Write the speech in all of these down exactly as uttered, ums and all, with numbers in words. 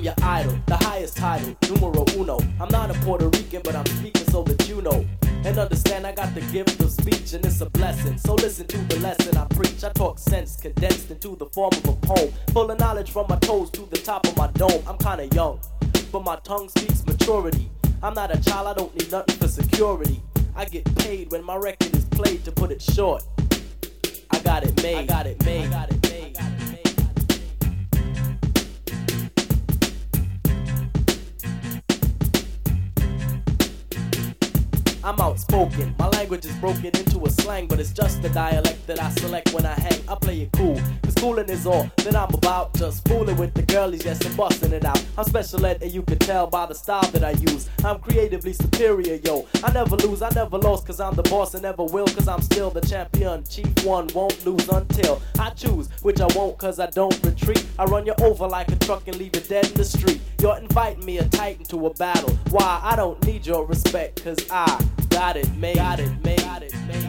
your idol, the highest title, numero uno. I'm not a Puerto Rican, but I'm speaking so that you know. And understand I got the gift of speech and it's a blessing. So listen to the lesson I preach. I talk sense condensed into the form of a poem, full of knowledge from my toes to the top of my dome. I'm kinda young, but my tongue speaks maturity. I'm not a child, I don't need nothing for security. I get paid when my record is played, to put it short. I got it made, I got it made, I got it made, I got it made. I'm outspoken, my language is broken into a slang, but it's just the dialect that I select when I hang. I play it cool, cause coolin' is all that I'm about. Just fooling with the girlies, yes, and bustin' it out. I'm special ed and you can tell by the style that I use. I'm creatively superior, yo. I never lose, I never lost, cause I'm the boss and never will, cause I'm still the champion. Chief one won't lose until I choose, which I won't cause I don't retreat. I run you over like a truck and leave you dead in the street. You're inviting me a titan to a battle. Why? I don't need your respect, cause I got it made, got it made, got it made.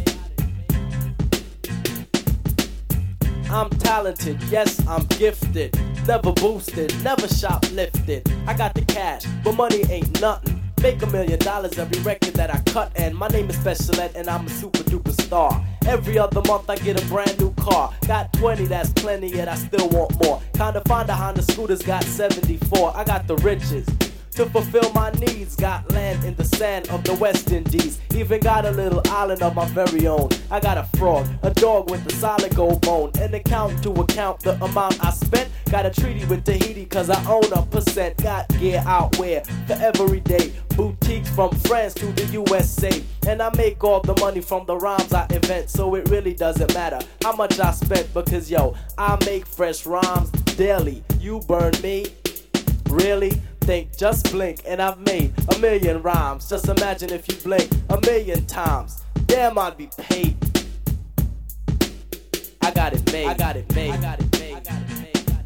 I'm talented, yes, I'm gifted. Never boosted, never shoplifted. I got the cash, but money ain't nothing. Make a million dollars every record that I cut, and my name is Special Ed and I'm a super duper star. Every other month I get a brand new car. Got twenty, that's plenty, yet I still want more. Kinda find a Honda Scooter's got seventy-four. I got the riches to fulfill my needs. Got land in the sand of the West Indies. Even got a little island of my very own. I got a frog, a dog with a solid gold bone. An account to account the amount I spent. Got a treaty with Tahiti cause I own a percent. Got gear out wear for every day. Boutiques from France to the U S A. And I make all the money from the rhymes I invent. So it really doesn't matter how much I spent, because yo, I make fresh rhymes daily. You burn me? Really? Think, just blink, and I've made a million rhymes. Just imagine if you blink a million times. Damn, I'd be paid. I got it made. I got it made. I got it made. I got it made.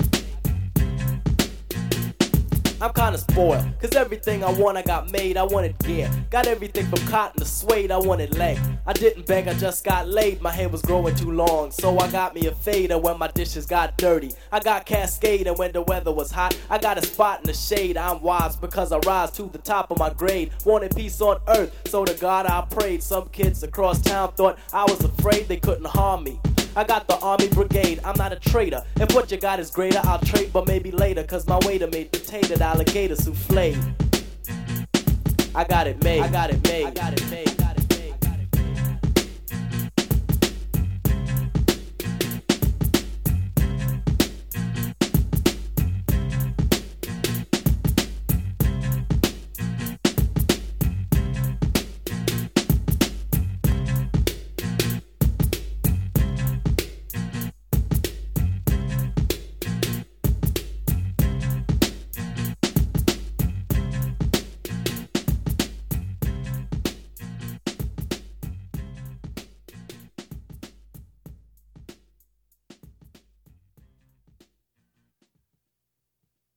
I'm kinda spoiled, cause everything I want I got made. I wanted gear, got everything from cotton to suede. I wanted leg, I didn't beg, I just got laid. My hair was growing too long, so I got me a fader when my dishes got dirty. I got Cascade, and when the weather was hot, I got a spot in the shade. I'm wise because I rise to the top of my grade. Wanted peace on earth, so to God I prayed. Some kids across town thought I was afraid they couldn't harm me. I got the army brigade, I'm not a traitor. If what you got is greater, I'll trade, but maybe later. Cause my waiter made potato alligator souffle. I got it made, I got it made, I got it made.